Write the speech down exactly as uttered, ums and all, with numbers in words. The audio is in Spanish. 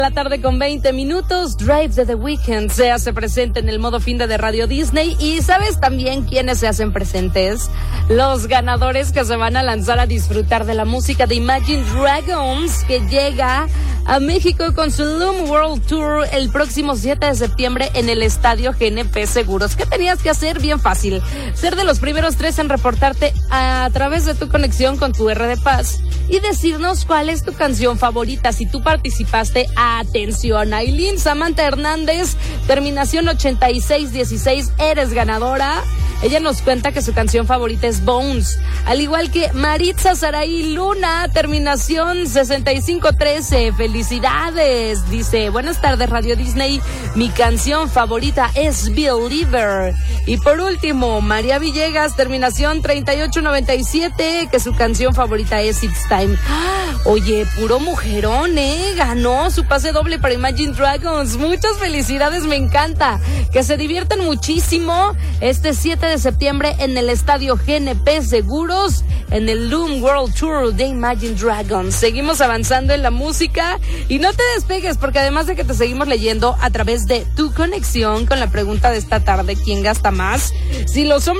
La tarde con veinte minutos, Drive de The Weeknd se hace presente en el modo fin de, de Radio Disney. Y ¿sabes también quiénes se hacen presentes? Los ganadores que se van a lanzar a disfrutar de la música de Imagine Dragons, que llega a México con su Loom World Tour el próximo siete de septiembre en el Estadio G N P Seguros. ¿Qué tenías que hacer? Bien fácil. Ser de los primeros tres en reportarte a través de tu conexión con tu R de Paz y decirnos cuál es tu canción favorita. Si tú participaste, atención, Aileen Samantha Hernández, terminación ochenta y seis dieciséis, eres ganadora. Ella nos cuenta que su canción favorita es Bones, al igual que Maritza Saraí Luna, terminación sesenta y cinco trece. Felicidades, dice, buenas tardes Radio Disney, mi canción favorita es Believer. Y por último, María Villegas, terminación treinta y ocho noventa y siete, que su canción favorita es It's Time. Oye, puro mujerón, ¿eh? Ganó su pase doble para Imagine Dragons. Muchas felicidades, me encanta. Que se diviertan muchísimo este siete de septiembre en el Estadio G N P Seguros, en el Loom World Tour de Imagine Dragons. Seguimos avanzando en la música y no te despegues, porque además de que te seguimos leyendo a través de tu conexión con la pregunta de esta tarde, ¿quién gasta más? Si los hombres